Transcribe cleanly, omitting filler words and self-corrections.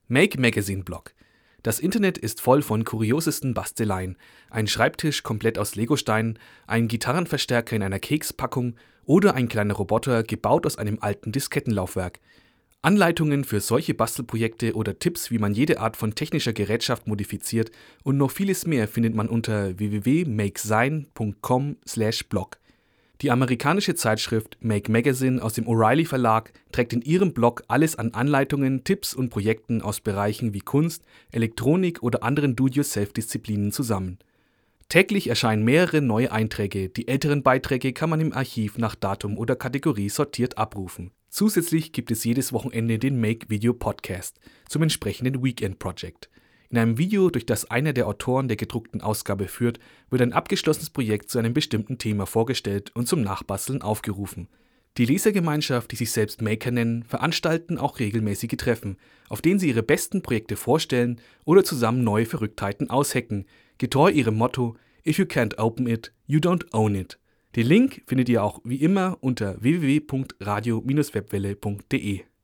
Make Magazine Blog. Das Internet ist voll von kuriosesten Basteleien. Ein Schreibtisch komplett aus Legosteinen, ein Gitarrenverstärker in einer Kekspackung oder ein kleiner Roboter gebaut aus einem alten Diskettenlaufwerk. Anleitungen für solche Bastelprojekte oder Tipps, wie man jede Art von technischer Gerätschaft modifiziert und noch vieles mehr findet man unter www.makesign.com/blog. Die amerikanische Zeitschrift Make Magazine aus dem O'Reilly Verlag trägt in ihrem Blog alles an Anleitungen, Tipps und Projekten aus Bereichen wie Kunst, Elektronik oder anderen Do-it-yourself-Disziplinen zusammen. Täglich erscheinen mehrere neue Einträge, die älteren Beiträge kann man im Archiv nach Datum oder Kategorie sortiert abrufen. Zusätzlich gibt es jedes Wochenende den Make Video Podcast zum entsprechenden Weekend Project. In einem Video, durch das einer der Autoren der gedruckten Ausgabe führt, wird ein abgeschlossenes Projekt zu einem bestimmten Thema vorgestellt und zum Nachbasteln aufgerufen. Die Lesergemeinschaft, die sich selbst Maker nennen, veranstalten auch regelmäßige Treffen, auf denen sie ihre besten Projekte vorstellen oder zusammen neue Verrücktheiten aushecken, getreu ihrem Motto "If you can't open it, you don't own it". Den Link findet ihr auch wie immer unter www.radio-webwelle.de.